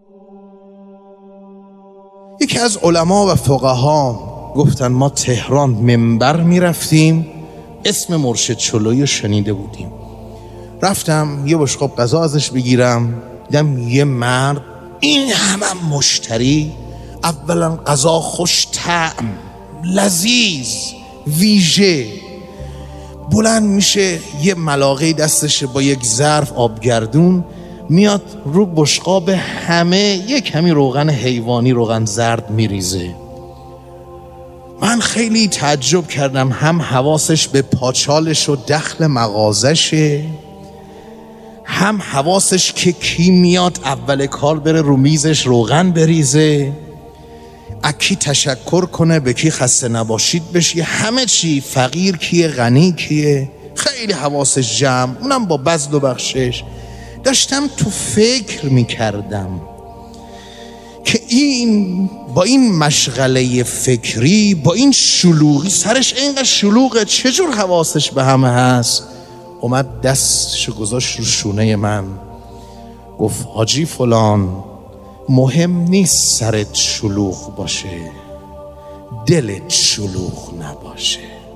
یکی از علما و فقها گفتن ما تهران منبر میرفتیم، اسم مرشد چلویی رو شنیده بودیم. رفتم یه بشقاب غذا ازش بگیرم، دیدم یه مرد این همه مشتری، اولا غذا خوش طعم، لذیذ، ویژه، بلند میشه یه ملاقه دستشه با یک ظرف آبگردون، میاد رو بشقاب همه یه کمی روغن حیوانی، روغن زرد میریزه. من خیلی تعجب کردم، هم حواسش به پاچالش و دخل مغازشه، هم حواسش که کی میاد اول کار بره رو میزش روغن بریزه، اکی تشکر کنه، به کی خسته نباشید بشه، همه چی، فقیر کیه غنی کیه، خیلی حواسش جمع. اونم با بذل و بخشش. داشتم تو فکر میکردم که این با این مشغله فکری، با این شلوغی، سرش اینقدر شلوغه، چجور حواسش به همه هست؟ اومد دستشو گذاشت رو شونه من، گفت حاجی فلان، مهم نیست سرت شلوغ باشه، دلت شلوغ نباشه.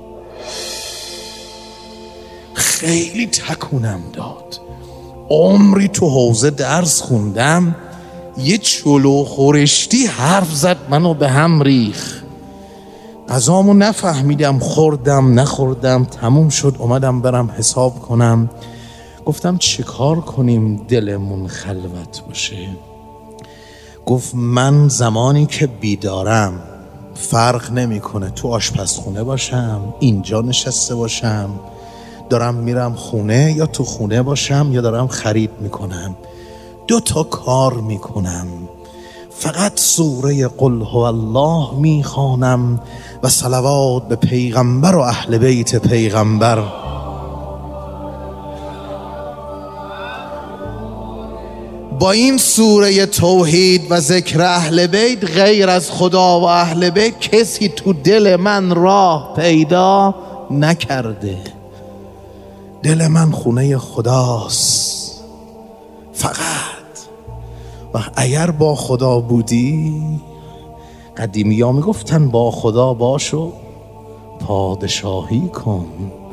خیلی تکونم داد. عمری تو حوزه درس خوندم، یه چلو خورشتی حرف زد منو به هم ریخ. غذامو نفهمیدم، خوردم نخوردم، تموم شد. اومدم برم حساب کنم. گفتم چه کار کنیم دلمون خلوت باشه؟ گفت من زمانی که بیدارم فرق نمیکنه تو آشپزخونه باشم، اینجا نشسته باشم، دارم میرم خونه، یا تو خونه باشم، یا دارم خرید میکنم، 2 تا کار میکنم، فقط سوره قل هو الله میخوانم و صلوات به پیغمبر و اهل بیت پیغمبر. با این سوره توحید و ذکر اهل بیت، غیر از خدا و اهل بیت کسی تو دل من راه پیدا نکرده. دل من خونه خداست فقط. و اگر با خدا بودی، قدیمی ها میگفتن با خدا باشو پادشاهی کن.